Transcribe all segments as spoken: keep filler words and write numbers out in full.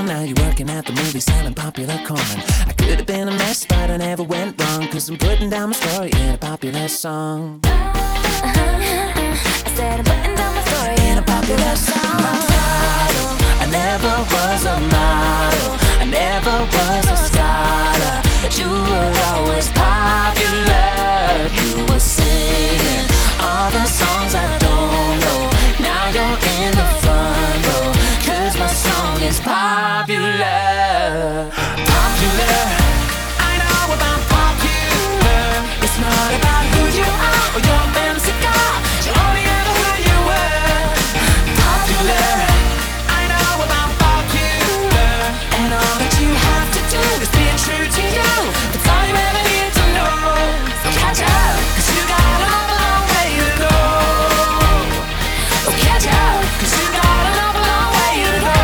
now you're working at the movie selling popular corn. I could have been a mess, but I never went wrong, cause I'm putting down my story in a popular song. I said I'm putting down my story In a popular song. I never was a model, I never was a scholar, but you were always popular. You were singing all the songs I don't know. Now you're in the front row, cause my song is popular. Popular, I know about popular. It's not about who you are or your fancy car, you only ever who you were. Popular, I know about popular. And all that you have to do is be true to you. That's all you ever need to know. So catch up, cause you got an awful long way to go. So catch up, cause you got an awful long way to go.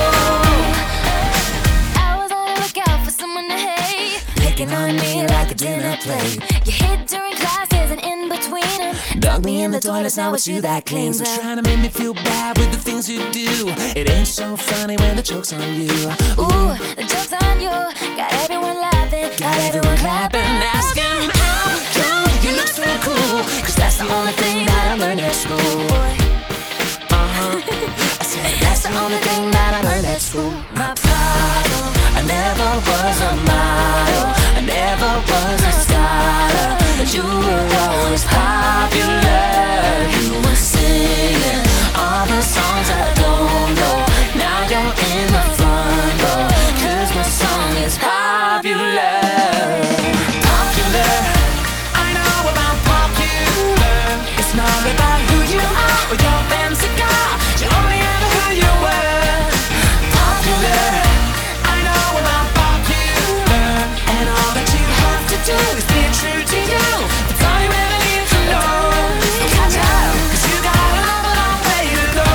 I was on the lookout for someone to hate, Picking on me like a dinner plate. you hid during classes and in between them. Dug me in the toilets, now it's you that cleans. So trying to make me feel bad with the things you do. It ain't so funny when the joke's on you. Ooh, the joke's on you. Got everyone laughing, got everyone clapping, asking how come you look so cool, cause that's the only thing that I learned at school. Uh-huh. I said that's the only thing that I learned at school. My problem, I never was a model, I never was a scholar, but you were always popular. You were singing all the songs I don't know. Now you're in the front row, cause my song is popular. Popular, I know about popular. It's not about who you are or your fancy car, you only ever who you were. Popular, I know about popular. And all that you have to do is be true to you. That's all you ever need to know. So catch up, cause you got an awful long way to go.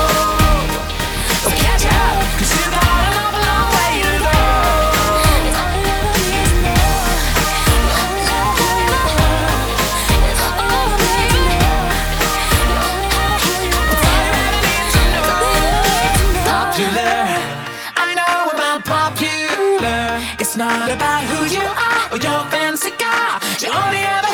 So catch up, cause you got an awful long way to go. it's all you ever need to know. You only have who you are. It's all you ever need to know. You only have who you That's all you are. ever need to know. Popular, I know about popular. It's not about who you are or your fancy car, you only ever